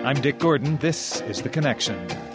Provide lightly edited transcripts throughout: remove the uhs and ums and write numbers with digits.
I'm Dick Gordon. This is The Connection.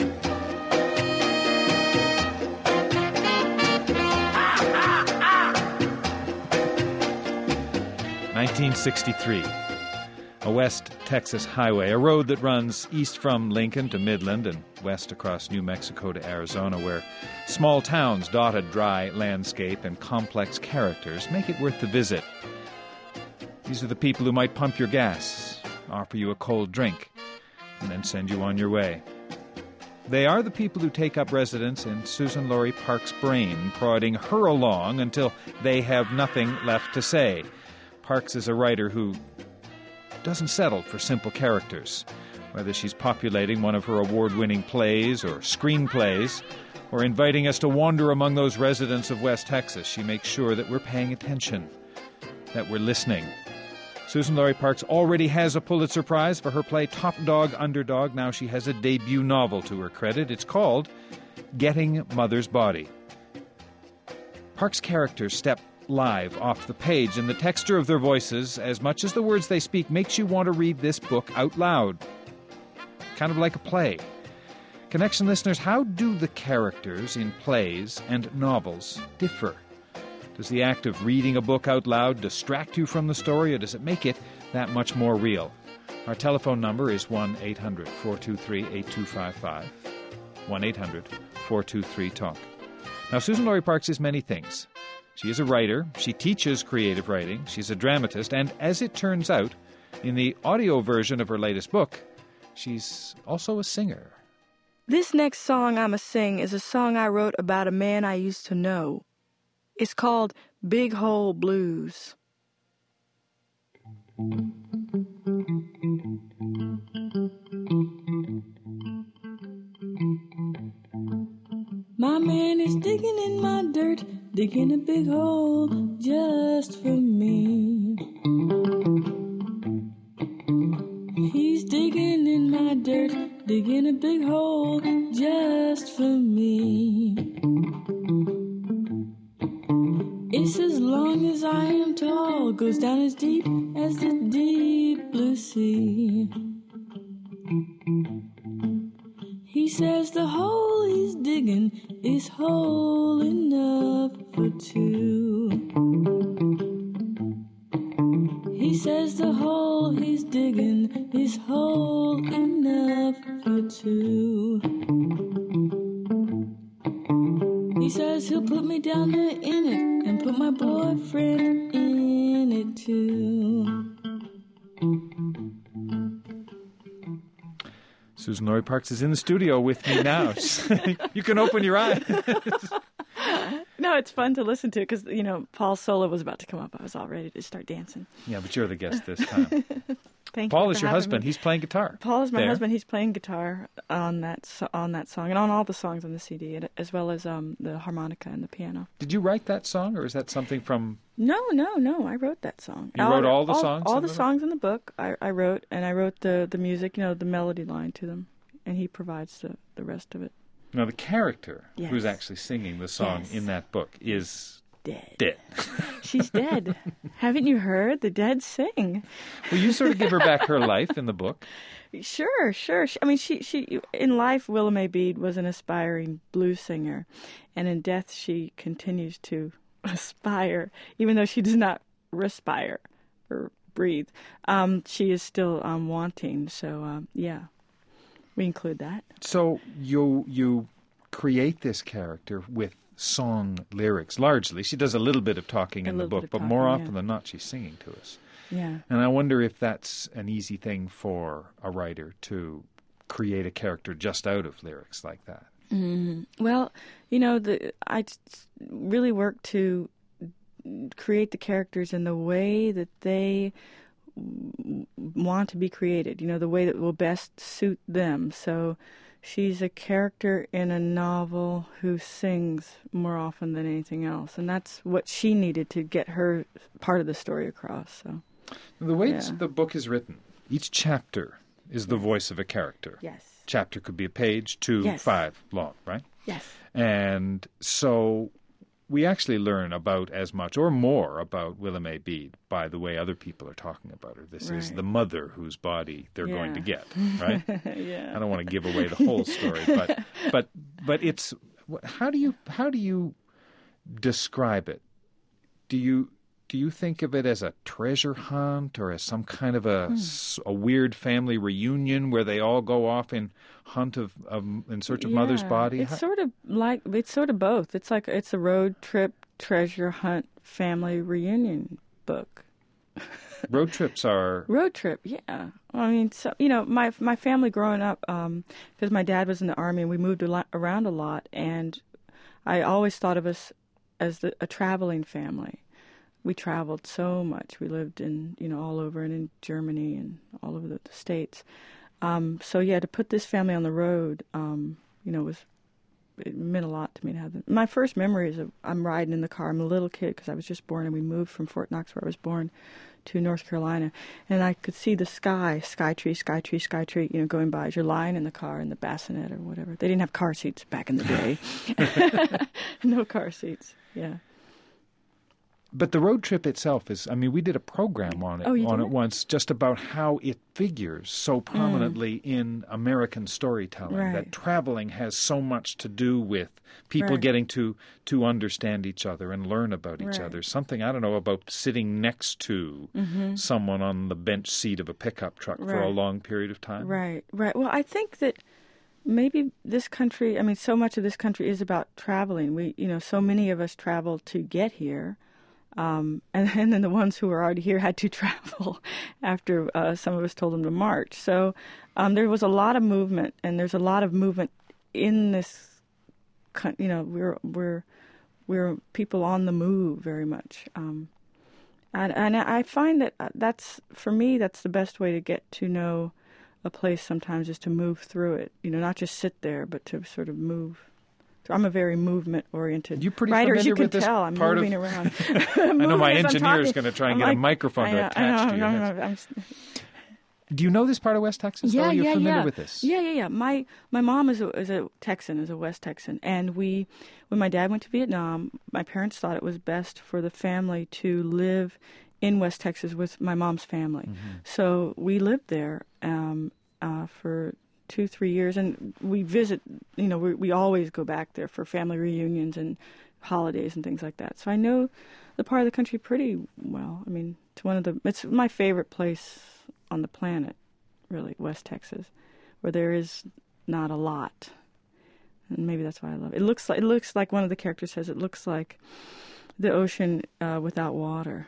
1963. A West Texas highway, a road that runs east from Lincoln to Midland and west across New Mexico to Arizona, where small towns dot a dry landscape and complex characters make it worth the visit. These are the people who might pump your gas, offer you a cold drink, and then send you on your way. They are the people who take up residence in Susan Laurie Park's brain, prodding her along until they have nothing left to say. Parks is a writer who doesn't settle for simple characters, whether she's populating one of her award-winning plays or screenplays, or inviting us to wander among those residents of West Texas. She makes sure that we're paying attention, that we're listening. Susan Laurie Parks already has a Pulitzer Prize for her play Top Dog, Underdog. Now she has a debut novel to her credit. It's called Getting Mother's Body. Parks' characters step live off the page, and the texture of their voices, as much as the words they speak, makes you want to read this book out loud. Kind of like a play. Connection listeners, how do the characters in plays and novels differ? Does the act of reading a book out loud distract you from the story, or does it make it that much more real? Our telephone number is 1-800-423-8255, 1-800-423-TALK. Now, Susan Laurie Parks is many things. She is a writer, she teaches creative writing, she's a dramatist, and as it turns out, in the audio version of her latest book, she's also a singer. This next song I'ma sing is a song I wrote about a man I used to know. It's called Big Hole Blues. My man is digging in my dirt, digging a big hole just for me. He's digging in my dirt, digging a big hole just for me. It's as long as I am tall, goes down as deep as the deep blue sea. He says the hole he's digging is hole enough for two. He says the hole he's digging is hole enough for two. He says he'll put me down there in it and put my boyfriend in it too. Susan Laurie Parks is in the studio with me now. You can open your eyes. No, it's fun to listen to because, Paul's solo was about to come up. I was all ready to start dancing. Yeah, but you're the guest this time. Thank Paul you is your husband. He's playing guitar. Paul is my husband. He's playing guitar on that song and on all the songs on the CD, as well as the harmonica and the piano. Did you write that song, or is that something from... No. I wrote that song. You wrote all the songs? All the songs in the book I wrote, and I wrote the music, the melody line to them, and he provides the rest of it. Now, the character who's actually singing the song in that book is... Dead. She's dead. Haven't you heard? The dead sing. Well, you sort of give her back her life in the book. Sure. She in life, Willa Mae Bede was an aspiring blues singer, and in death she continues to aspire, even though she does not respire or breathe. She is still wanting. So we include that. So you create this character with song lyrics, largely. She does a little bit of talking in the book, but more often than not, she's singing to us. Yeah. And I wonder if that's an easy thing for a writer to create a character just out of lyrics like that. Mm-hmm. Well, I really work to create the characters in the way that they want to be created, the way that will best suit them. So she's a character in a novel who sings more often than anything else, and that's what she needed to get her part of the story across. So, the way the book is written, each chapter is the voice of a character. Yes. Chapter could be a page, 2, 5 long, right? Yes. And so we actually learn about as much or more about Willa May Bede by the way other people are talking about her. This is the mother whose body they're going to get, right? Yeah. I don't want to give away the whole story, but it's how do you describe it? Do you think of it as a treasure hunt or as some kind of a weird family reunion where they all go off in search of mother's body? It's sort of both. It's a road trip treasure hunt family reunion book. Road trips are yeah. I mean, so my family growing up, because my dad was in the Army and we moved around a lot, and I always thought of us as a traveling family. We traveled so much. We lived in, all over and in Germany and all over the States. So yeah, to put this family on the road, it meant a lot to me to have them. My first memory is I'm riding in the car. I'm a little kid because I was just born, and we moved from Fort Knox, where I was born, to North Carolina, and I could see the sky tree, going by as you're lying in the car in the bassinet or whatever. They didn't have car seats back in the day. No car seats. Yeah. But the road trip itself is, we did a program on it once, just about how it figures so prominently in American storytelling, that traveling has so much to do with people getting to understand each other and learn about each other. Something, I don't know, about sitting next to someone on the bench seat of a pickup truck for a long period of time. Right. Well, I think that maybe this country, so much of this country is about traveling. We, so many of us travel to get here. And then the ones who were already here had to travel after some of us told them to march. So there was a lot of movement, and there's a lot of movement in this. We're people on the move very much, and I find that that's the best way to get to know a place. Sometimes is to move through it. Not just sit there, but to sort of move. I'm a very movement-oriented writer. As you can tell, I'm moving around. I know my engineer is going to try and get a microphone to attach to you. Do you know this part of West Texas? Yeah, You're familiar with this? Yeah. My mom is a Texan, is a West Texan, and when my dad went to Vietnam, my parents thought it was best for the family to live in West Texas with my mom's family. Mm-hmm. So we lived there for 2-3 years, and we visit, we always go back there for family reunions and holidays and things like that. So I know the part of the country pretty well. It's my favorite place on the planet, really, West Texas, where there is not a lot. And maybe that's why I love it. It looks like one of the characters says, it looks like the ocean without water,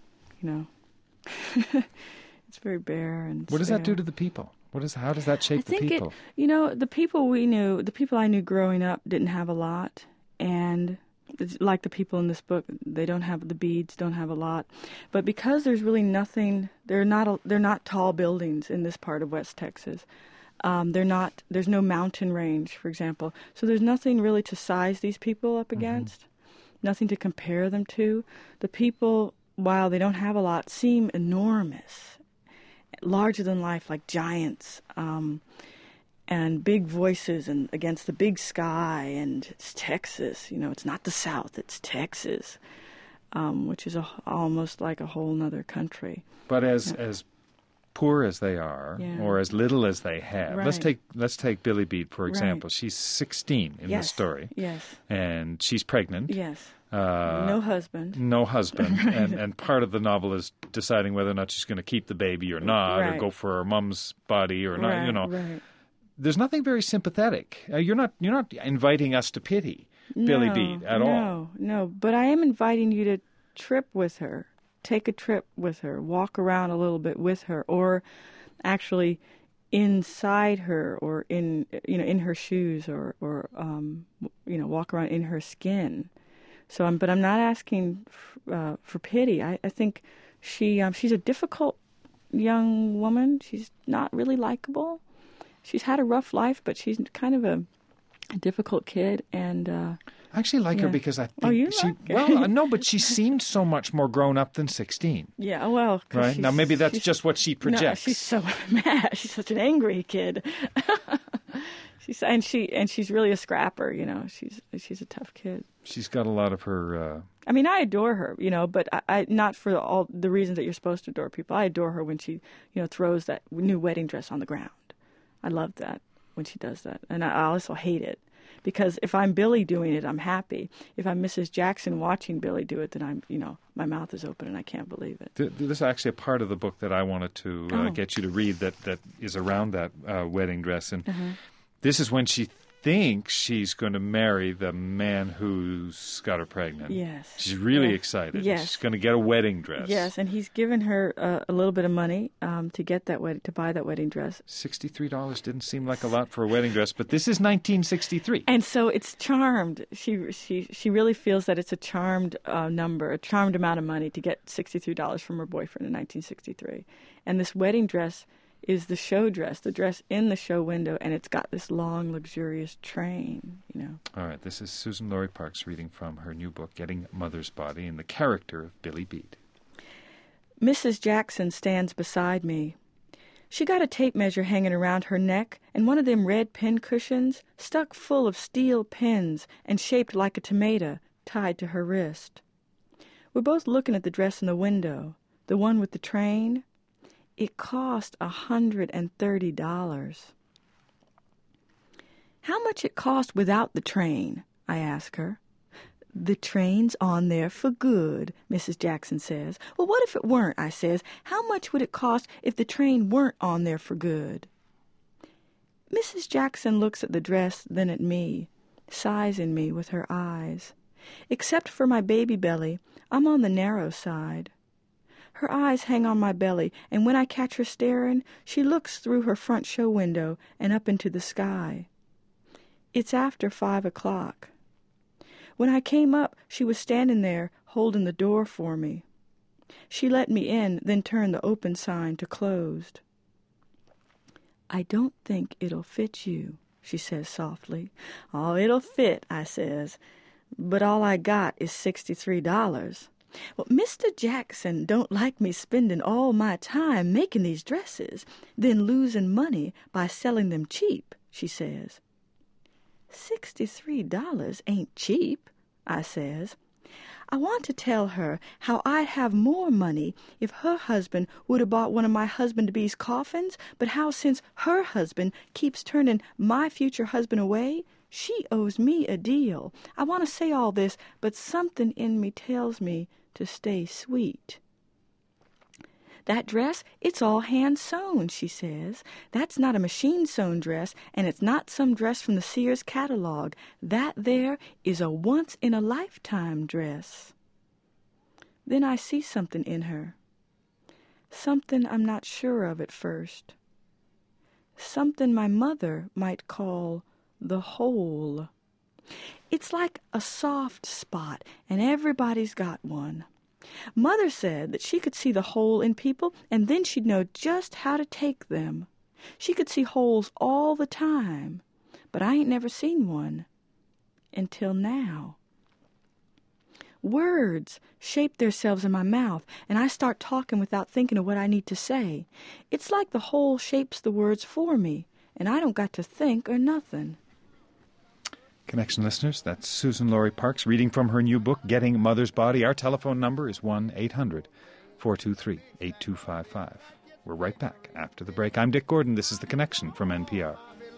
It's very bare and What does that do to the people? How does that shape the people? The people I knew growing up didn't have a lot, and like the people in this book, the Bedes don't have a lot. But because there's really nothing, they're not tall buildings in this part of West Texas. There's no mountain range, for example. So there's nothing really to size these people up against, nothing to compare them to. The people, while they don't have a lot, seem enormous, larger than life, like giants, and big voices and against the big sky. And it's Texas, it's not the South, it's Texas, which is almost like a whole nother country. But as poor as they are, or as little as they have, let's take Billy Bede, for example. She's 16 in the story. Yes. And she's pregnant. Yes. No husband. and part of the novel is deciding whether or not she's going to keep the baby or not, or go for her mom's body or not. Right. There's nothing very sympathetic. You're not inviting us to pity Billy Bede at all. No. But I am inviting you to trip with her, take a trip with her, walk around a little bit with her, or actually inside her, or in her shoes, or walk around in her skin. So, but I'm not asking for pity. I think she's a difficult young woman. She's not really likable. She's had a rough life, but she's kind of a difficult kid. And I actually like her because I think no, but she seemed so much more grown up than 16. Yeah, well, right now maybe that's just what she projects. No, she's so mad. She's such an angry kid. She's really a scrapper, She's a tough kid. She's got a lot of her... I mean, I adore her, but I not for all the reasons that you're supposed to adore people. I adore her when she, throws that new wedding dress on the ground. I love that when she does that. And I also hate it because if I'm Billy doing it, I'm happy. If I'm Mrs. Jackson watching Billy do it, then my mouth is open and I can't believe it. This is actually a part of the book that I wanted to get you to read that is around that wedding dress. And this is when she thinks she's going to marry the man who's got her pregnant. Yes. She's really excited. Yes. She's going to get a wedding dress. Yes, and he's given her a little bit of money to get to buy that wedding dress. $63 didn't seem like a lot for a wedding dress, but this is 1963. And so it's charmed. She really feels that it's a charmed number, a charmed amount of money to get $63 from her boyfriend in 1963. And this wedding dress is the show dress, the dress in the show window, and it's got this long, luxurious train, All right, this is Susan Laurie Parks reading from her new book, Getting Mother's Body, and the character of Billy Beat. Mrs. Jackson stands beside me. She got a tape measure hanging around her neck and one of them red pin cushions stuck full of steel pins and shaped like a tomato tied to her wrist. We're both looking at the dress in the window, the one with the train. It cost $130. How much it cost without the train? I ask her. The train's on there for good, Mrs. Jackson says. Well, what if it weren't, I says. How much would it cost if the train weren't on there for good? Mrs. Jackson looks at the dress, then at me, sighs in me with her eyes. Except for my baby belly, I'm on the narrow side. Her eyes hang on my belly, and when I catch her staring, she looks through her front show window and up into the sky. It's after 5 o'clock. When I came up, she was standing there, holding the door for me. She let me in, then turned the open sign to closed. I don't think it'll fit you, she says softly. Oh, it'll fit, I says, but all I got is $63. Well, Mr. Jackson don't like me spending all my time making these dresses, then losing money by selling them cheap, she says. $63 ain't cheap, I says. I want to tell her how I'd have more money if her husband would have bought one of my husband-to-be's coffins, but how since her husband keeps turning my future husband away, she owes me a deal. I want to say all this, but something in me tells me to stay sweet. That dress, it's all hand-sewn, she says. That's not a machine-sewn dress, and it's not some dress from the Sears catalog. That there is a once-in-a-lifetime dress. Then I see something in her. Something I'm not sure of at first. Something my mother might call the hole. It's like a soft spot, and everybody's got one. Mother said that she could see the hole in people, and then she'd know just how to take them. She could see holes all the time, but I ain't never seen one. Until now. Words shape themselves in my mouth, and I start talking without thinking of what I need to say. It's like the hole shapes the words for me, and I don't got to think or nothing. Connection listeners, that's Susan Laurie Parks reading from her new book, Getting Mother's Body. Our telephone number is 1-800-423-8255. We're right back after the break. I'm Dick Gordon. This is The Connection from NPR.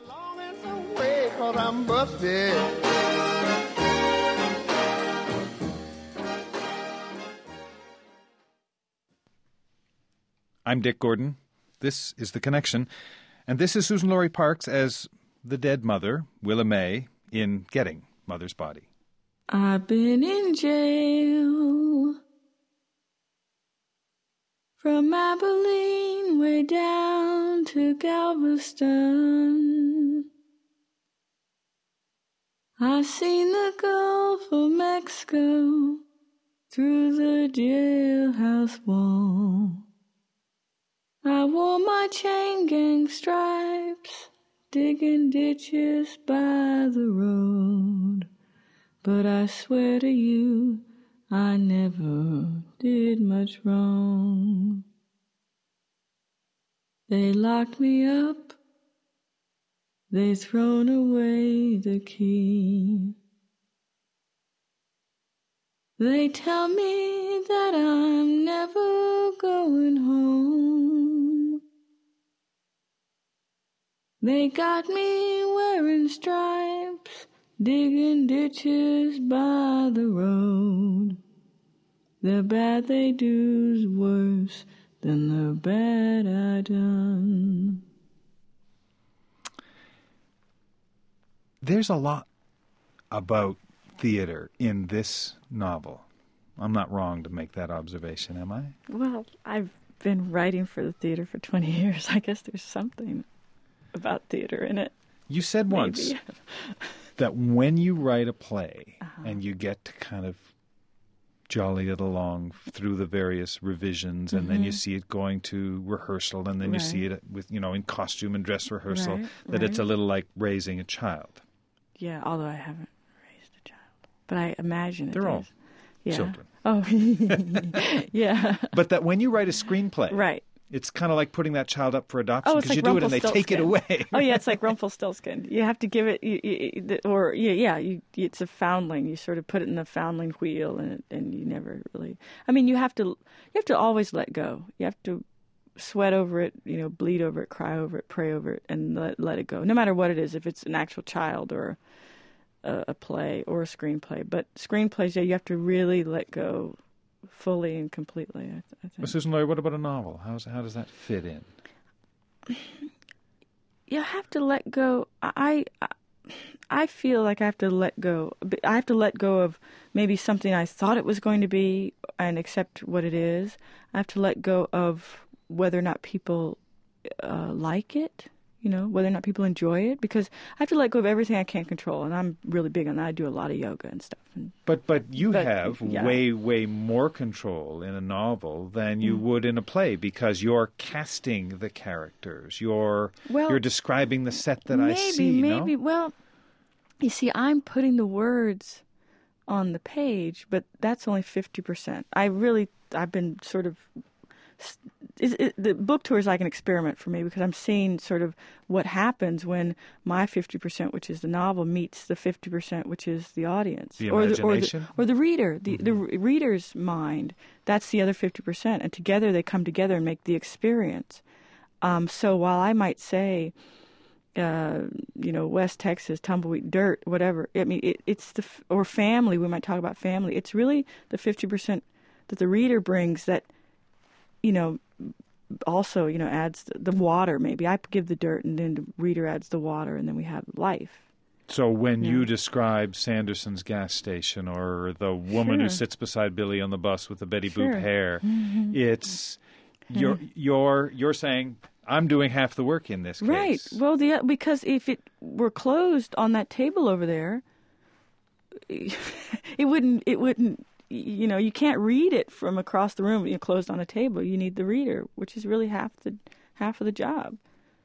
I'm Dick Gordon. This is The Connection. And this is Susan Laurie Parks as the dead mother, Willa May, in Getting Mother's Body. I've been in jail from Abilene way down to Galveston. I've seen the Gulf of Mexico through the jailhouse wall. I wore my chain gang stripes, digging ditches by the road. But I swear to you, I never did much wrong. They locked me up They've thrown away the key. They tell me that I'm never going home. They got me wearing stripes, digging ditches by the road. The bad they do's worse than the bad I done. There's a lot about theater in this novel. I'm not wrong to make that observation, am I? Well, I've been writing for the theater for 20 years. I guess there's something about theater in it. You said once that when you write a play and you get to kind of jolly it along through the various revisions, and then you see it going to rehearsal, and then you see it with, in costume and dress rehearsal, it's a little like raising a child. Yeah, although I haven't raised a child. But I imagine They're all children. Oh, yeah. But that when you write a screenplay, it's kind of like putting that child up for adoption, because like you do it and they take it away. Oh, yeah, it's like Rumpelstiltskin. You have to give it, it's a foundling. You sort of put it in the foundling wheel, and you never really. I mean, you have to always let go. You have to sweat over it, bleed over it, cry over it, pray over it, and let it go. No matter what it is, if it's an actual child or a play or a screenplay. But screenplays, you have to really let go fully and completely, I think. Well, Susan Laurie, what about a novel? How does that fit in? You have to let go. I feel like I have to let go. I have to let go of maybe something I thought it was going to be and accept what it is. I have to let go of whether or not people like it, whether or not people enjoy it, because I have to let go of everything I can't control, and I'm really big on that. I do a lot of yoga and stuff. But you have way more control in a novel than you would in a play, because you're casting the characters. You're describing the set that I see. Maybe. Well, you see, I'm putting the words on the page, but that's only 50%. I've been sort of. The book tour is like an experiment for me, because I'm seeing sort of what happens when my 50%, which is the novel, meets the 50%, which is the audience, the imagination, or the reader, the reader's mind. That's the other 50%, and together they come together and make the experience. So while I might say, West Texas, tumbleweed, dirt, whatever. I mean, it's or family. We might talk about family. It's really the 50% that the reader brings that. Also, adds the water. Maybe I give the dirt, and then the reader adds the water, and then we have life. So when you describe Sanderson's gas station, or the woman who sits beside Billy on the bus with the Betty Boop hair, it's you're saying I'm doing half the work in this case. Right. Well, because if it were closed on that table over there, it wouldn't. You can't read it from across the room. Closed on a table. You need the reader, which is really half of the job.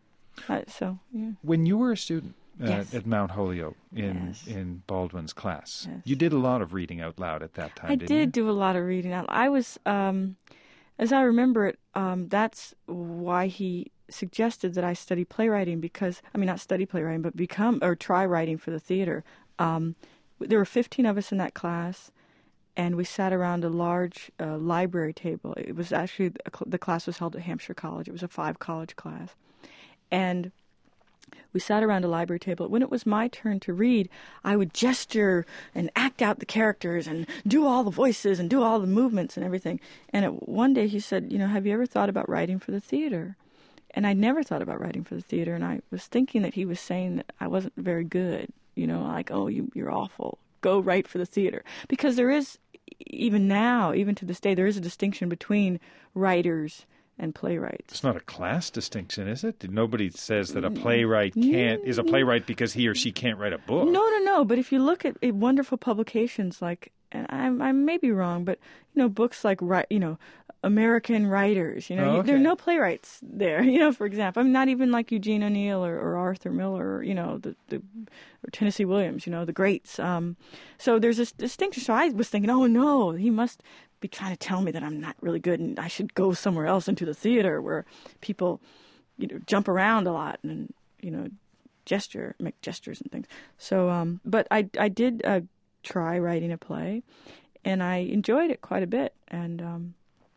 When you were a student at Mount Holyoke in Baldwin's class, you did a lot of reading out loud at that time. I did do a lot of reading out loud. I was, as I remember it, that's why he suggested that I study playwriting, because not study playwriting, but try writing for the theater. There were 15 of us in that class. And we sat around a large library table. It was actually, the class was held at Hampshire College. It was a 5-college class. And we sat around a library table. When it was my turn to read, I would gesture and act out the characters and do all the voices and do all the movements and everything. And one day he said, have you ever thought about writing for the theater? And I never thought about writing for the theater. And I was thinking that he was saying that I wasn't very good. Like, oh, you're awful. Go write for the theater. Because there is, even now, even to this day, there is a distinction between writers and playwrights. It's not a class distinction, is it? Nobody says that a playwright is a playwright because he or she can't write a book. No. But if you look at wonderful publications like, and I may be wrong, but books like American writers, there are no playwrights there. For example, not even like Eugene O'Neill or Arthur Miller, or or Tennessee Williams, the greats. So there's this distinction. So I was thinking, oh no, he must be trying to tell me that I'm not really good and I should go somewhere else into the theater where people, jump around a lot and, make gestures and things. So, but I did try writing a play, and I enjoyed it quite a bit, and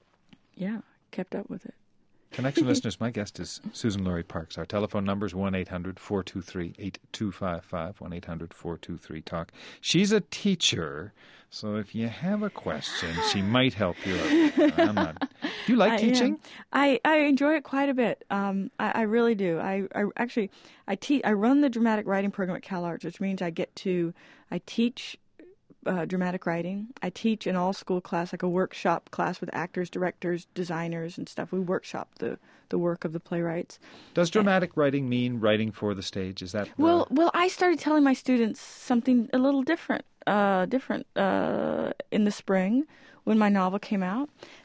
kept up with it. Connection listeners, my guest is Susan Laurie Parks. Our telephone number is 1-800-423-8255, 1-800-423-TALK. She's a teacher, so if you have a question, she might help you out. Do you like teaching? I enjoy it quite a bit. I really do. I run the dramatic writing program at CalArts, which means I teach dramatic writing. I teach an all-school class, like a workshop class with actors, directors, designers, and stuff. We workshop the work of the playwrights. Does dramatic writing mean writing for the stage? Is that well? I started telling my students something a little different in the spring when my novel came out.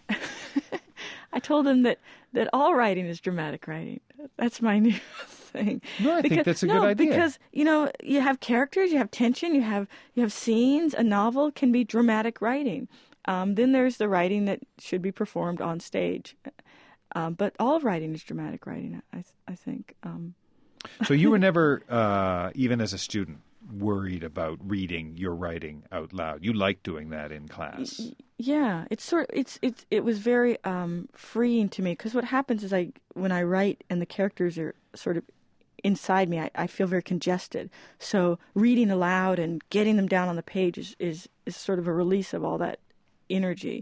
I told them that all writing is dramatic writing. That's my new thing. No, I think that's a good idea. Because, you have characters, you have tension, you have scenes. A novel can be dramatic writing. Then there's the writing that should be performed on stage. But all writing is dramatic writing, I think. So you were never, even as a student, worried about reading your writing out loud. You liked doing that in class. Yeah, it was very freeing to me, because what happens is when I write and the characters are sort of inside me, I feel very congested. So reading aloud and getting them down on the page is sort of a release of all that energy,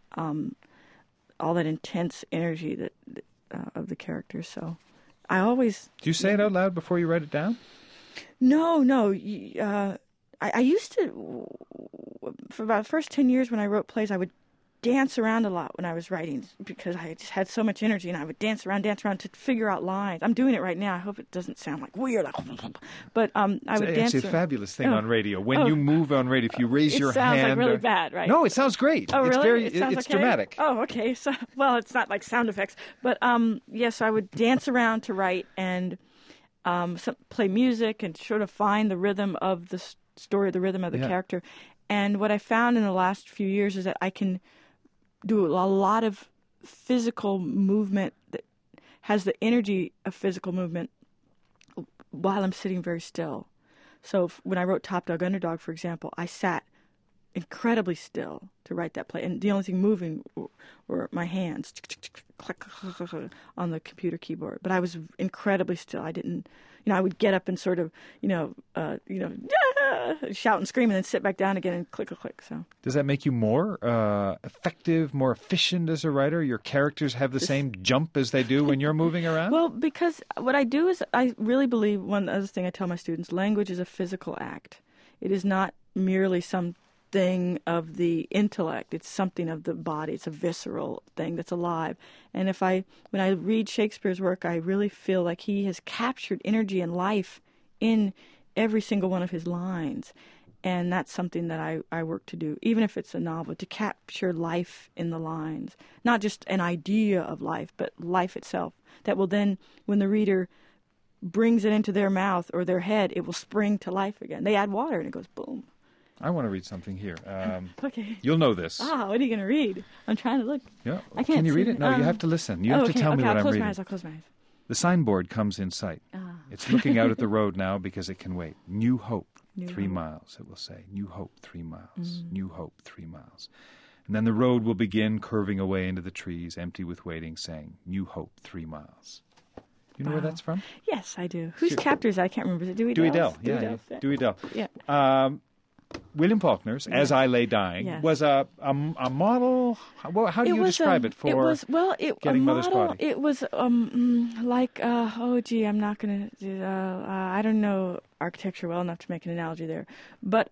all that intense energy that of the characters. So I always... Do you say it out loud before you write it down? No. I used to, for about the first 10 years when I wrote plays, I would dance around a lot when I was writing, because I just had so much energy, and I would dance around to figure out lines. I'm doing it right now. I hope it doesn't sound like weird. But I would dance. It's a fabulous thing on radio. When you move on radio, if you raise your hand... It sounds like really bad, right? No, it sounds great. Oh, really? It's okay? dramatic. Oh, okay. So, well, it's not like sound effects. But, yes, I would dance around to write and play music and sort of find the rhythm of the story, the rhythm of the character. And what I found in the last few years is that I can do a lot of physical movement that has the energy of physical movement while I'm sitting very still. So when I wrote Top Dog Underdog, for example, I sat incredibly still to write that play, and the only thing moving were my hands on the computer keyboard. But I was incredibly still. I didn't, I would get up and sort of, shout and scream, and then sit back down again and click. So does that make you more effective, more efficient as a writer? Your characters have the same jump as they do when you're moving around? Well, because what I do is I really believe, one other thing I tell my students, language is a physical act. It is not merely some thing of the intellect. It's something of the body. It's a visceral thing that's alive. And when I read Shakespeare's work, I really feel like he has captured energy and life in every single one of his lines. And that's something that I work to do, even if it's a novel, to capture life in the lines. Not just an idea of life, but life itself. That will then, when the reader brings it into their mouth or their head, it will spring to life again. They add water and it goes boom. I want to read something here. Okay. You'll know this. What are you going to read? I'm trying to look. Yeah. I can't. Can you read see it? No, you have to listen. You have to tell me what I'm reading. I'll close my eyes. The signboard comes in sight. It's looking out at the road now because it can wait. New Hope, 3 miles, it will say. New Hope, 3 miles. New Hope, 3 miles. And then the road will begin curving away into the trees, empty with waiting, saying, New Hope, 3 miles. You know where that's from? Yes, I do. Whose chapter is that? I can't remember. Is it Dewey Dell? Yeah. Dewey Dell. Yeah. William Faulkner's As I Lay Dying was a model. How do you describe it for getting Mother's Body? It was like, I'm not going to do, I don't know architecture well enough to make an analogy there. But,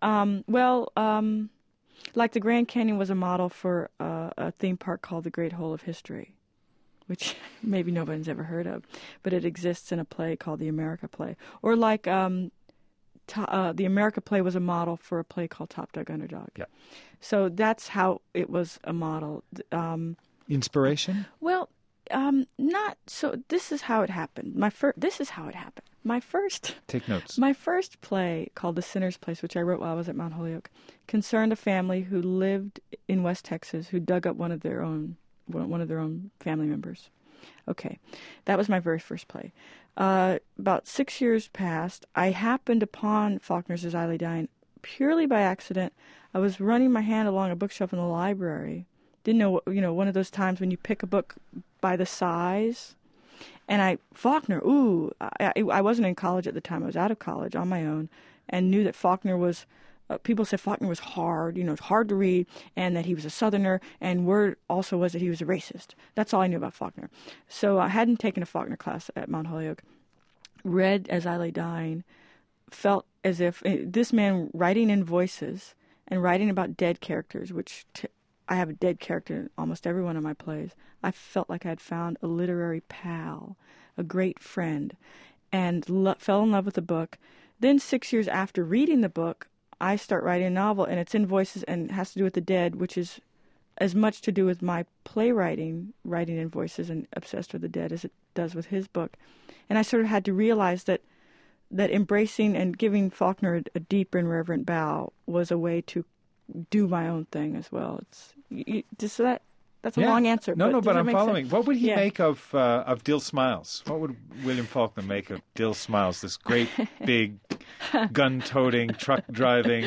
like the Grand Canyon was a model for a theme park called the Great Hole of History, which maybe nobody's ever heard of, but it exists in a play called the America Play. Or like the America Play was a model for a play called Top Dog Underdog. Yeah. So that's how it was a model. Inspiration? Well, not so. This is how it happened. This is how it happened. Take notes. My first play, called The Sinner's Place, which I wrote while I was at Mount Holyoke, concerned a family who lived in West Texas who dug up one of their own family members. Okay, that was my very first play. About 6 years passed. I happened upon Faulkner's As I Lay Dying purely by accident. I was running my hand along a bookshelf in the library. Didn't know, one of those times when you pick a book by the size. And Faulkner, I wasn't in college at the time. I was out of college on my own and knew that Faulkner was, people said Faulkner was hard, it's hard to read, and that he was a Southerner, and word also was that he was a racist. That's all I knew about Faulkner. So I hadn't taken a Faulkner class at Mount Holyoke. Read As I Lay Dying, felt as if this man writing in voices and writing about dead characters, which I have a dead character in almost every one of my plays. I felt like I had found a literary pal, a great friend, and fell in love with the book. Then 6 years after reading the book, I start writing a novel, and it's in voices and has to do with the dead, which is as much to do with my playwriting, writing in voices and obsessed with the dead, as it does with his book. And I sort of had to realize that embracing and giving Faulkner a deep and reverent bow was a way to do my own thing as well. That's a long answer. But I'm following. Sense? What would he make of Dill Smiles? What would William Faulkner make of Dill Smiles, this great, big, gun-toting, truck-driving,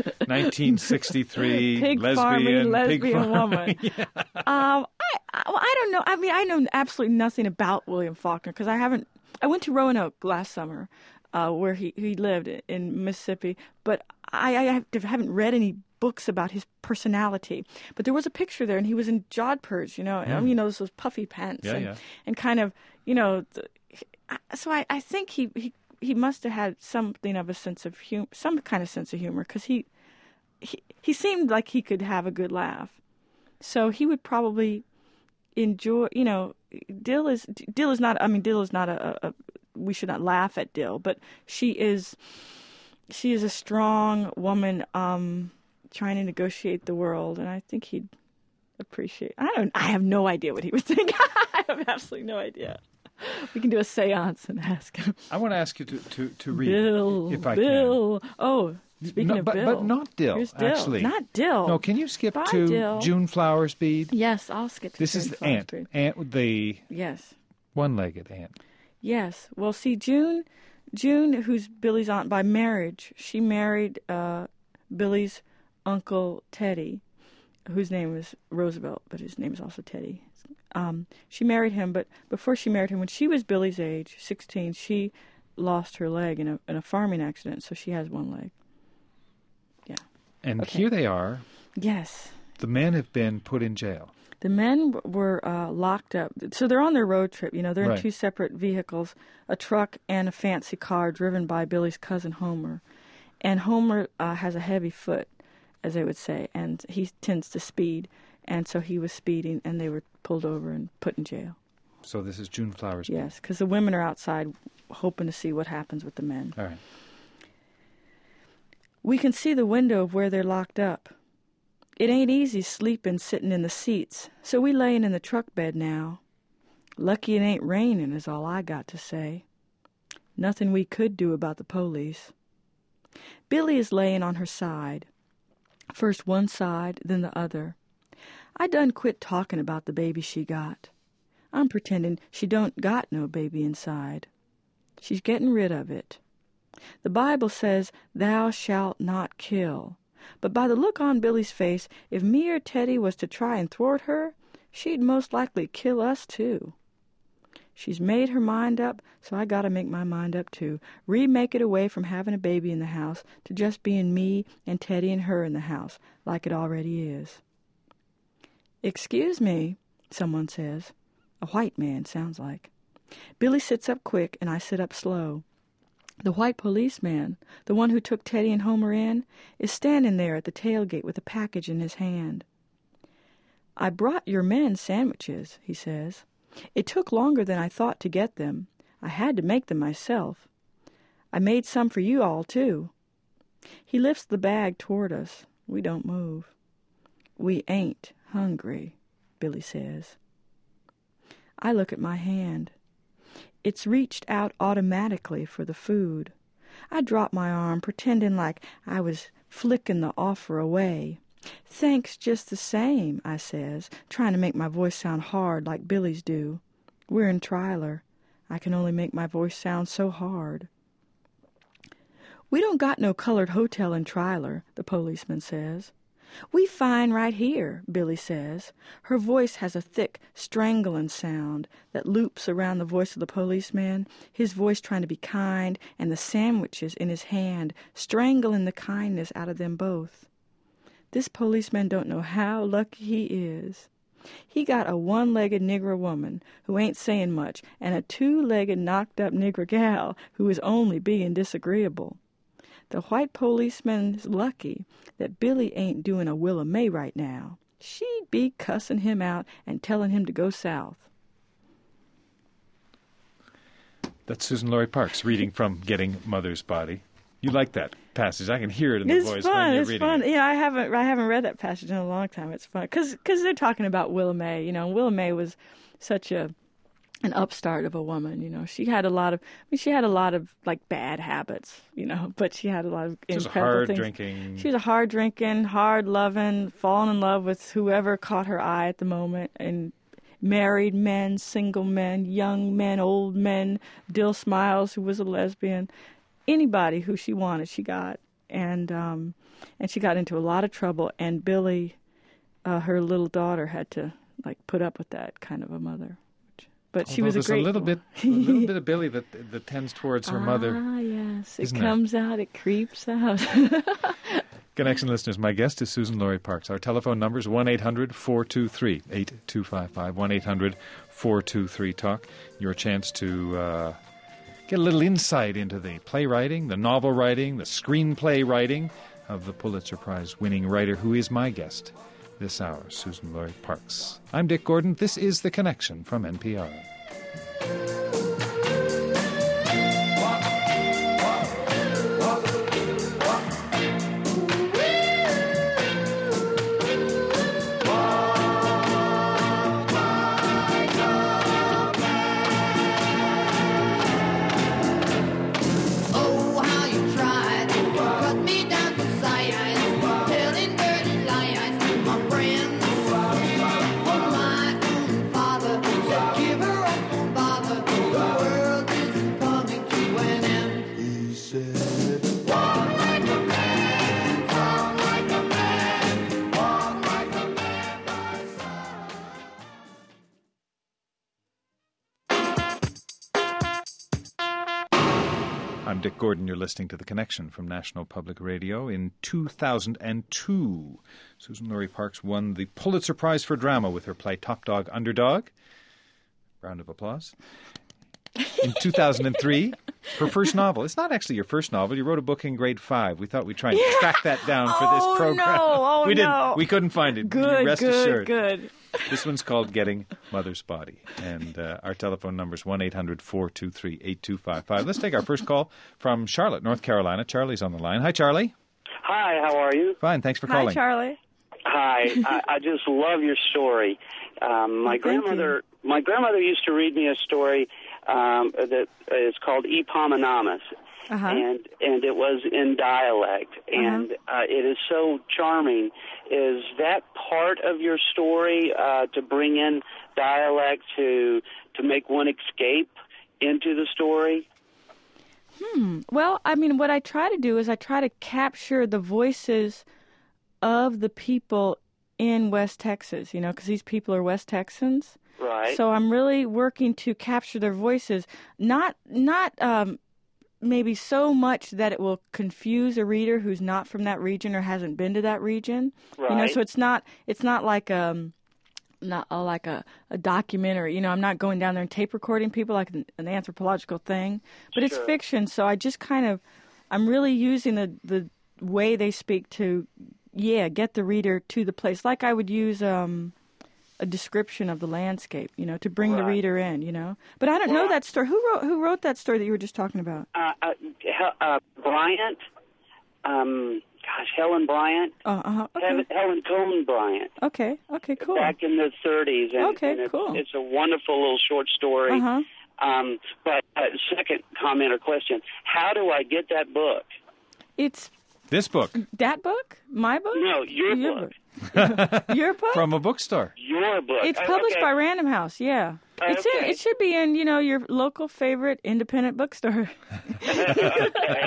1963 pig lesbian woman. Yeah. I don't know. I mean, I know absolutely nothing about William Faulkner because I went to Roanoke last summer, where he lived in Mississippi, but I haven't read any books about his personality. But there was a picture there, and he was in jodhpurs, those puffy pants, and kind of, so I think he must have had something of a sense of humor, some kind of sense of humor, because he seemed like he could have a good laugh. So he would probably enjoy, Dill is not a we should not laugh at Dill, but she is a strong woman, trying to negotiate the world, and I think he'd appreciate. I have no idea what he would think. I have absolutely no idea. We can do a seance and ask him. I want to ask you to read, Bill, if I Bill. Can. Oh, speaking of Bill. But not Dill, Here's Dill. actually. Not Dill. No, can you skip to Dill. June Flowerspeed? Yes, I'll skip to This June is the ant. Flowerspeed. Ant, the yes, one-legged ant. Yes. Well, see, June, who's Billy's aunt by marriage, she married Billy's Uncle Teddy, whose name was Roosevelt, but his name is also Teddy. She married him, but before she married him, when she was Billy's age, 16, she lost her leg in a farming accident, so she has one leg. Yeah. And here they are. Yes. The men have been put in jail. The men were locked up. So they're on their road trip. They're in two separate vehicles, a truck and a fancy car driven by Billy's cousin Homer. And Homer has a heavy foot, as they would say, and he tends to speed. And so he was speeding, and they were pulled over and put in jail. So this is June Flowerspeed. Yes, because the women are outside hoping to see what happens with the men. All right. We can see the window of where they're locked up. It ain't easy sleeping sitting in the seats, so we layin' in the truck bed now. Lucky it ain't raining is all I got to say. Nothing we could do about the police. Billy is layin' on her side. First one side, then the other. I done quit talking about the baby she got. I'm pretending she don't got no baby inside. She's getting rid of it. The Bible says, "Thou shalt not kill." But by the look on Billy's face, if me or Teddy was to try and thwart her, she'd most likely kill us too. She's made her mind up, so I gotta make my mind up too. Remake it away from having a baby in the house to just being me and Teddy and her in the house, like it already is. "Excuse me," someone says. A white man, sounds like. Billy sits up quick, and I sit up slow. The white policeman, the one who took Teddy and Homer in, is standing there at the tailgate with a package in his hand. "I brought your men sandwiches," he says. "It took longer than I thought to get them. I had to make them myself. I made some for you all, too." He lifts the bag toward us. We don't move. "We ain't hungry," Billy says. I look at my hand. It's reached out automatically for the food. I drop my arm, pretending like I was flicking the offer away. "Thanks just the same," I says, trying to make my voice sound hard like Billy's do. We're in Triler. I can only make my voice sound so hard. We don't got no colored hotel in Triler, the policeman says. We fine right here, Billy says. Her voice has a thick, strangling sound that loops around the voice of the policeman, his voice trying to be kind, and the sandwiches in his hand, strangling the kindness out of them both. This policeman don't know how lucky he is. He got a one-legged nigger woman who ain't saying much, and a two-legged knocked-up nigger gal who is only being disagreeable. The white policeman's lucky that Billy ain't doing a Willa May right now. She'd be cussing him out and telling him to go south. That's Susan Laurie Parks reading from Getting Mother's Body. You like that passage? I can hear it in the voice when you're reading it. It's fun. Yeah, I haven't read that passage in a long time. It's fun because they're talking about Willa May. Willa May was such an upstart of a woman. She had a lot of like bad habits. But she had a lot of incredible things. She was a hard drinking, hard loving, falling in love with whoever caught her eye at the moment, and married men, single men, young men, old men. Dill Smiles, who was a lesbian. Anybody who she wanted, she got, and she got into a lot of trouble. And Billy, her little daughter, had to put up with that kind of a mother. But she was a great. A little bit of Billy that tends towards her mother. Ah, yes, it comes out, it creeps out. Connection listeners, my guest is Susan Laurie Parks. Our telephone number is 1-800-423-8255. 1-800-423-TALK. Your chance to get a little insight into the playwriting, the novel writing, the screenplay writing of the Pulitzer Prize winning writer who is my guest this hour, Susan Laurie Parks. I'm Dick Gordon. This is The Connection from NPR. I'm Dick Gordon. You're listening to The Connection from National Public Radio. In 2002, Susan Laurie Parks won the Pulitzer Prize for Drama with her play Top Dog, Underdog. Round of applause. In 2003, her first novel. It's not actually your first novel. You wrote a book in grade 5. We thought we'd try and track that down for this program. We didn't. We couldn't find it. Good, rest assured. Good. This one's called Getting Mother's Body. And our telephone number is 1-800-423-8255. Let's take our first call from Charlotte, North Carolina. Charlie's on the line. Hi, Charlie. Hi, how are you? Fine, thanks for calling. Hi, Charlie. Hi, I just love your story. My grandmother used to read me a story that is called Eponymous, and it was in dialect, and it is so charming. Is that part of your story to bring in dialect to make one escape into the story? Well, I mean, what I try to do is I try to capture the voices of the people in West Texas, because these people are West Texans. Right. So I'm really working to capture their voices, not maybe so much that it will confuse a reader who's not from that region or hasn't been to that region. Right. So it's not like a documentary. I'm not going down there and tape recording people like an anthropological thing, but it's fiction. So I just I'm really using the way they speak to, get the reader to the place. Like I would use a description of the landscape, to bring the reader in, But I don't know that story. Who wrote that story that you were just talking about? Bryant. Helen Bryant. Okay. Helen Cohen Bryant. Okay, cool. Back in the 30s. And, cool. It's a wonderful little short story. But second comment or question, how do I get that book? It's This book. That book? My book? No, your book. Your book? From a bookstore. Your book. It's published by Random House, yeah. It should be in, your local favorite independent bookstore. Well,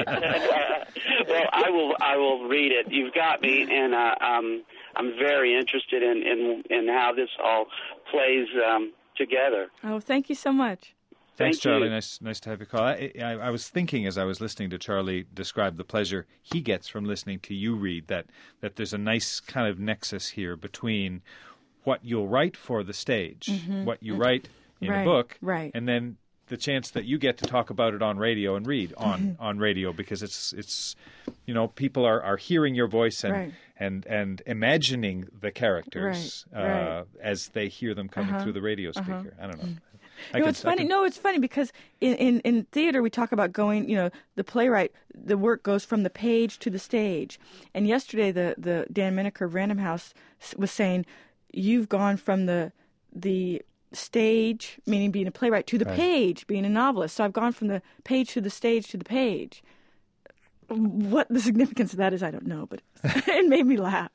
I will read it. You've got me, and I'm very interested in how this all plays together. Oh, thank you so much. Thanks, Thank Charlie. you. Nice to have you call. I was thinking as I was listening to Charlie describe the pleasure he gets from listening to you read, that there's a nice kind of nexus here between what you'll write for the stage, what you write in a book, and then the chance that you get to talk about it on radio and read on radio, because it's people are hearing your voice and imagining the characters as they hear them coming through the radio speaker. I don't know. It's funny because in theater we talk about going, the playwright, the work goes from the page to the stage. And yesterday the Dan Miniker of Random House was saying, you've gone from the stage, meaning being a playwright, to the page, being a novelist. So I've gone from the page to the stage to the page. What the significance of that is, I don't know, but it made me laugh.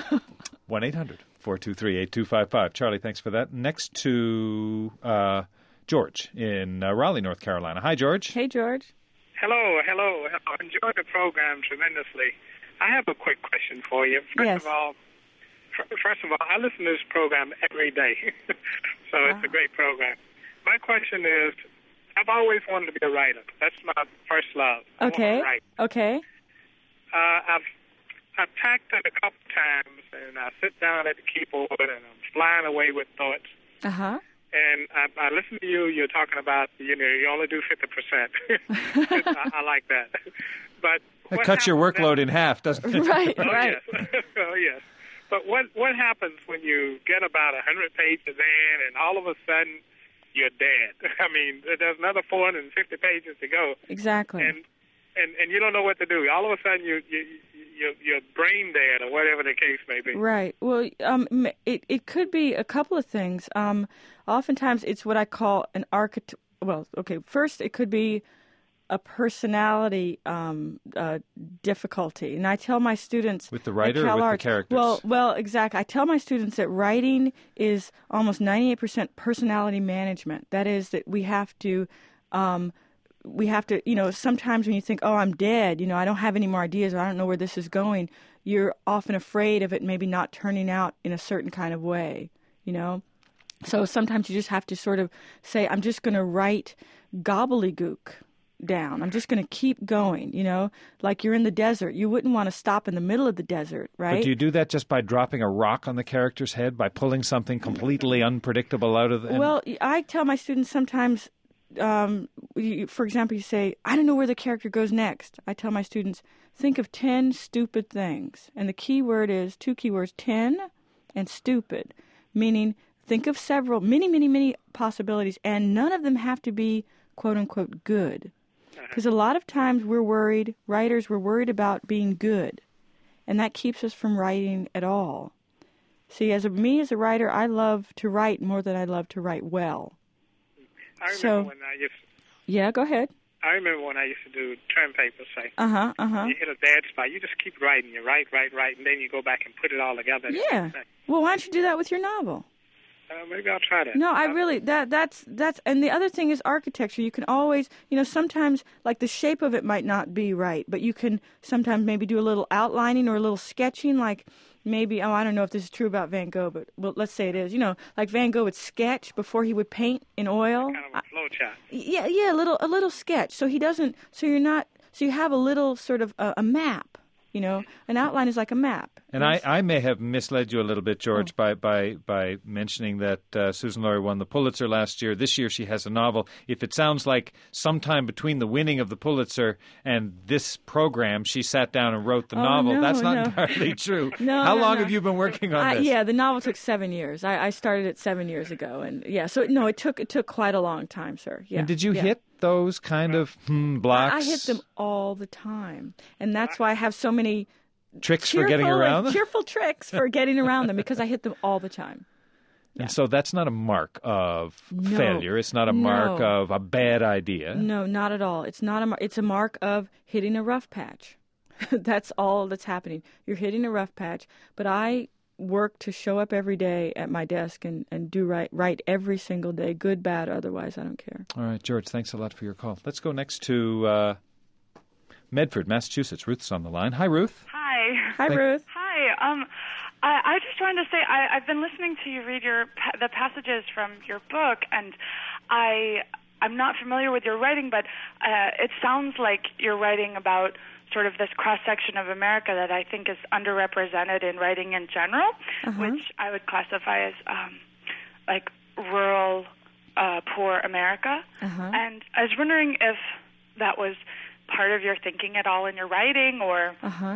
1-800-423-8255. Charlie, thanks for that. Next to George in Raleigh, North Carolina. Hi, George. Hey, George. Hello. I enjoyed the program tremendously. I have a quick question for you. First of all, I listen to this program every day, so it's a great program. My question is, I've always wanted to be a writer. That's my first love. Okay. Okay. I've tacked it a couple times, and I sit down at the keyboard, and I'm flying away with thoughts. Uh-huh. And I listen to you. You're talking about, you only do 50%. I like that. But that cuts your workload in half, doesn't it? Right. Yes. Oh, yes. But what happens when you get about 100 pages in, and all of a sudden you're dead? I mean, there's another 450 pages to go. Exactly. And you don't know what to do. All of a sudden you're brain dead, or whatever the case may be. Right. Well, it could be a couple of things. Oftentimes it's what I call an archetype. Well, okay. First, it could be a personality difficulty, and I tell my students with the writer or with the characters. Well, exactly. I tell my students that writing is almost 98% personality management. That is, that we have to, sometimes when you think, oh, I'm dead, I don't have any more ideas, or I don't know where this is going, you're often afraid of it maybe not turning out in a certain kind of way, So sometimes you just have to sort of say, I'm just going to write gobbledygook down. I'm just going to keep going, like you're in the desert. You wouldn't want to stop in the middle of the desert, right? But do you do that just by dropping a rock on the character's head, by pulling something completely unpredictable out of the... Well, I tell my students sometimes, for example, you say, I don't know where the character goes next. I tell my students, think of 10 stupid things. And the key word is, 2 keywords, 10 and stupid, meaning think of many possibilities, and none of them have to be, quote unquote, good. Because a lot of times writers, we're worried about being good, and that keeps us from writing at all. See, as a writer, I love to write more than I love to write well. I remember when I used to... Yeah, go ahead. I remember when I used to do term papers, say. Uh-huh. You hit a bad spot, you just keep writing. You write, and then you go back and put it all together. Yeah. Well, why don't you do that with your novel? Maybe I'll try that. No, I really, that's, and the other thing is architecture. You can always, sometimes, like, the shape of it might not be right, but you can sometimes maybe do a little outlining or a little sketching, like maybe, I don't know if this is true about Van Gogh, but well, let's say it is. Like Van Gogh would sketch before he would paint in oil. Kind of a flow chart. Yeah, a little sketch. So he doesn't, so you have a little sort of a map. An outline is like a map. And I may have misled you a little bit, George, by mentioning that Susan Laurie won the Pulitzer last year. This year she has a novel. If it sounds like sometime between the winning of the Pulitzer and this program she sat down and wrote the novel, that's not entirely true. How long have you been working on this? Yeah, the novel took 7 years. I started it 7 years ago. And so it took quite a long time, sir. Yeah. And did you hit those kind of blocks? I hit them all the time. And that's why I have so many tricks for getting around them? Cheerful tricks for getting around them, because I hit them all the time. Yeah. And so that's not a mark of failure. It's not a mark of a bad idea. No, not at all. It's not it's a mark of hitting a rough patch. That's all that's happening. You're hitting a rough patch, but I work to show up every day at my desk and do right every single day, good, bad, otherwise, I don't care. All right, George, thanks a lot for your call. Let's go next to Medford, Massachusetts. Ruth's on the line. Hi, Ruth. Hi, Ruth. Hi. I just wanted to say I've been listening to you read the passages from your book, and I'm not familiar with your writing, but it sounds like you're writing about sort of this cross-section of America that I think is underrepresented in writing in general, which I would classify as like rural, poor America. And I was wondering if that was part of your thinking at all in your writing, or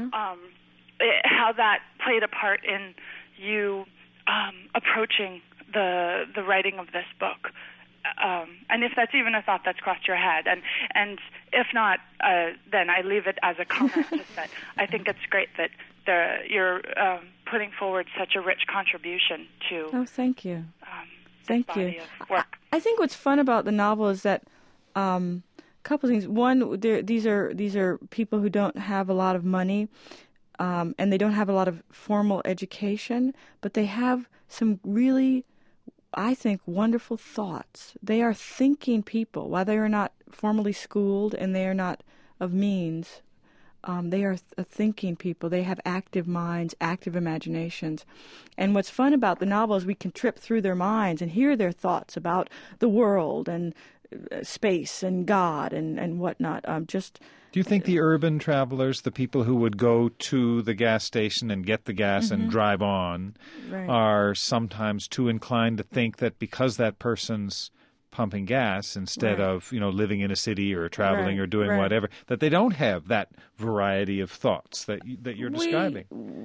how that played a part in you approaching the writing of this book. And if that's even a thought that's crossed your head. And if not, then I leave it as a comment, just that I think it's great that you're putting forward such a rich contribution to thank you. Thank body you. Of work. I think what's fun about the novel is that a couple things. One, these are people who don't have a lot of money, and they don't have a lot of formal education, but they have some really, I think, wonderful thoughts. They are thinking people. While they are not formally schooled and they are not of means, they are thinking people. They have active minds, active imaginations. And what's fun about the novel is we can trip through their minds and hear their thoughts about the world and space and God and whatnot. Do you think the urban travelers, the people who would go to the gas station and get the gas and drive on, are sometimes too inclined to think that because that person's pumping gas instead of, living in a city or traveling or doing whatever, that they don't have that variety of thoughts that you're describing?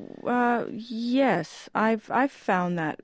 Yes, I've found that.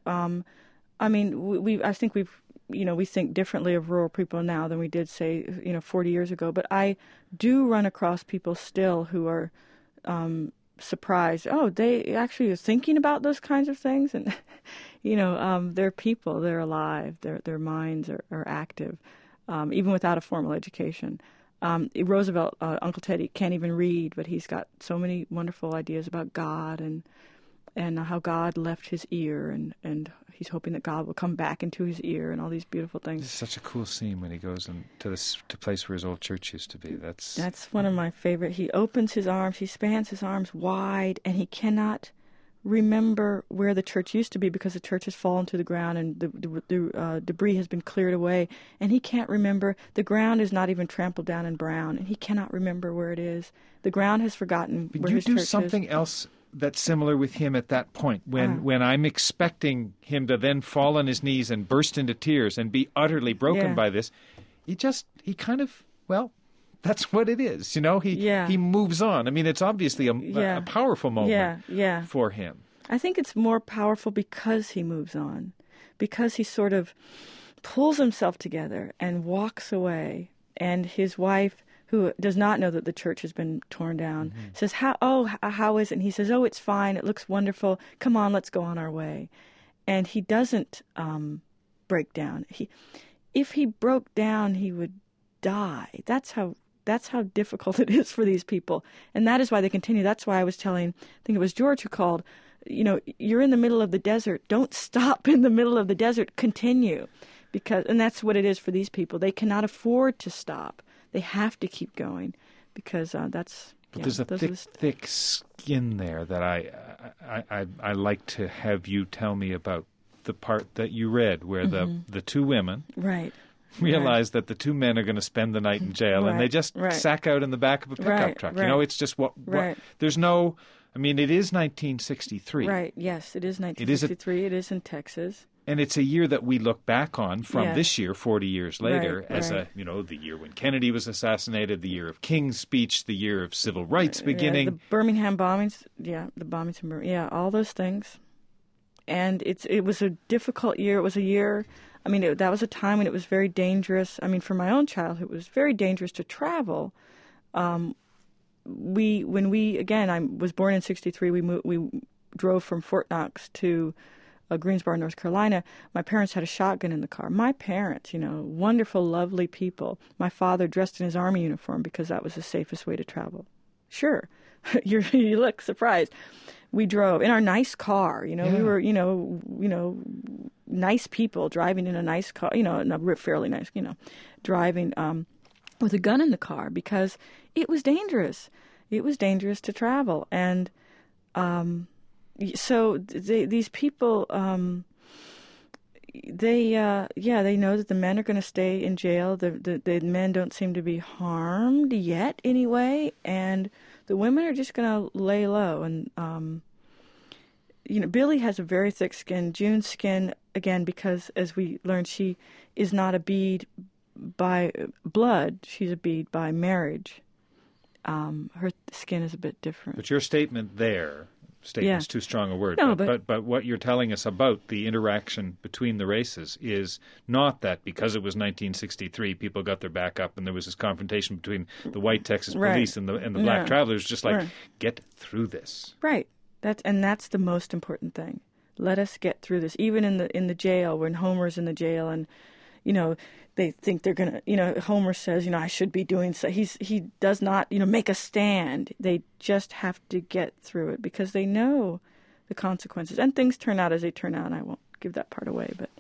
I think we think differently of rural people now than we did, say, 40 years ago. But I do run across people still who are surprised. Oh, they actually are thinking about those kinds of things. And, they're people. They're alive. Their minds are active, even without a formal education. Roosevelt, Uncle Teddy, can't even read, but he's got so many wonderful ideas about God and how God left his ear, and he's hoping that God will come back into his ear, and all these beautiful things. It's such a cool scene when he goes to this place where his old church used to be. That's one of my favorite. He opens his arms, he spans his arms wide, and he cannot remember where the church used to be because the church has fallen to the ground and the debris has been cleared away, and he can't remember. The ground is not even trampled down in brown, and he cannot remember where it is. The ground has forgotten where his church is. You do something else that's similar with him at that point, when I'm expecting him to then fall on his knees and burst into tears and be utterly broken by this. He kind of, that's what it is. He moves on. I mean, it's obviously a powerful moment for him. I think it's more powerful because he moves on, because he sort of pulls himself together and walks away, and his wife, who does not know that the church has been torn down, says, how is it? And he says, it's fine. It looks wonderful. Come on, let's go on our way. And he doesn't break down. If he broke down, he would die. That's how difficult it is for these people. And that is why they continue. That's why I was telling, I think it was George who called, you're in the middle of the desert. Don't stop in the middle of the desert. Continue. And that's what it is for these people. They cannot afford to stop. They have to keep going because that's. But there's a thick skin there that I like to have you tell me about the part that you read where the two women realize that the two men are going to spend the night in jail and they just sack out in the back of a pickup truck. It's just what there's no. I mean, it is 1963. Right. Yes, it is 1963. It is in Texas. And it's a year that we look back on from this year, 40 years later, as the year when Kennedy was assassinated, the year of King's speech, the year of civil rights beginning. The Birmingham bombings, the bombings in Birmingham, all those things. And it was a difficult year. It was a year, that was a time when it was very dangerous. For my own childhood, it was very dangerous to travel. I was born in 63, we drove from Fort Knox to Greensboro, North Carolina. My parents had a shotgun in the car. My parents, wonderful, lovely people. My father dressed in his Army uniform because that was the safest way to travel. Sure. You look surprised. We drove in our nice car. We were, nice people driving in a nice car, fairly nice, driving with a gun in the car because it was dangerous. It was dangerous to travel. And so these people, they know that the men are going to stay in jail. The men don't seem to be harmed yet anyway, and the women are just going to lay low. And Billy has a very thick skin. June's skin, again, because as we learned, she is not a bead by blood; she's a bead by marriage. Her skin is a bit different. But your statement there. Statement's too strong a word, no, but what you're telling us about the interaction between the races is not that because it was 1963, people got their back up and there was this confrontation between the white Texas police and the black travelers, just like, get through this. Right. That's the most important thing. Let us get through this. Even in the jail, when Homer's in the jail and, they think they're going to, Homer says, I should be doing so. He does not, make a stand. They just have to get through it because they know the consequences. And things turn out as they turn out. I won't give that part away, but.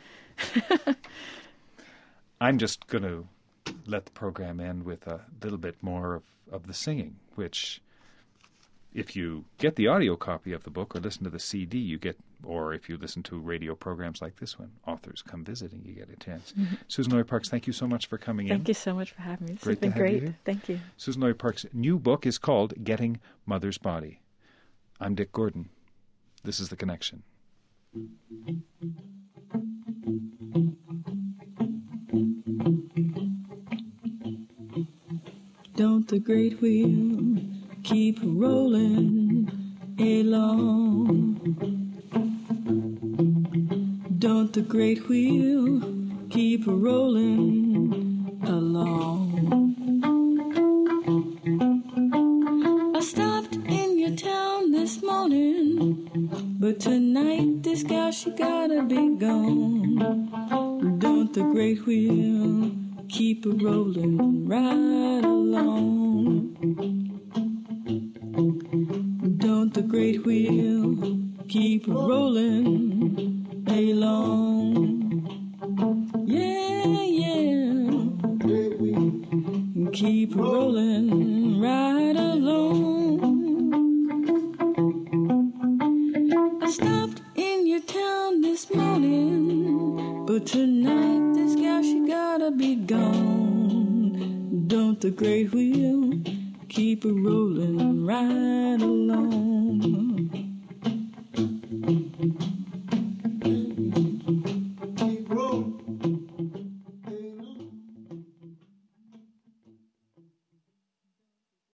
I'm just going to let the program end with a little bit more of the singing, which if you get the audio copy of the book or listen to the CD, you get, or if you listen to radio programs like this one, Authors Come Visiting, you get a chance. Mm-hmm. Susan Lloyd Parks, thank you so much for coming in. Thank you so much for having me. This has been great. Thank you. Susan Lloyd Parks' new book is called Getting Mother's Body. I'm Dick Gordon. This is The Connection. Don't the great wheel keep rolling along? Don't the great wheel keep rolling along? I stopped in your town this morning, but tonight this gal, she gotta be gone. Don't the great wheel keep rolling right along? Don't the great wheel keep rolling along? Yeah, yeah. Keep rolling right along. I stopped in your town this morning, but tonight this gal, she gotta be gone. Don't the great wheel keep rolling?